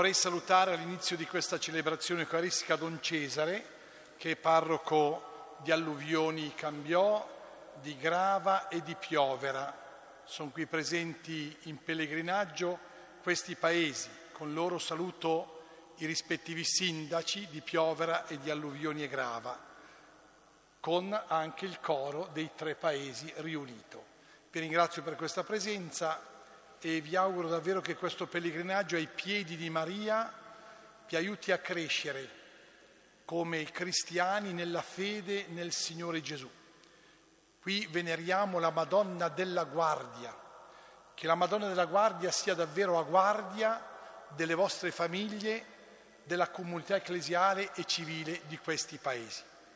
Vorrei salutare all'inizio di questa celebrazione eucaristica Don Cesare, che è parroco di Alluvioni Cambiò, di Grava e di Piovera. Sono qui presenti in pellegrinaggio questi paesi. Con loro saluto i rispettivi sindaci di Piovera e di Alluvioni e Grava, con anche il coro dei 3 paesi riunito. Vi ringrazio per questa presenza e vi auguro davvero che questo pellegrinaggio ai piedi di Maria vi aiuti a crescere come cristiani nella fede nel Signore Gesù. Qui veneriamo la Madonna della Guardia, che la Madonna della Guardia sia davvero a guardia delle vostre famiglie, della comunità ecclesiale e civile di questi paesi.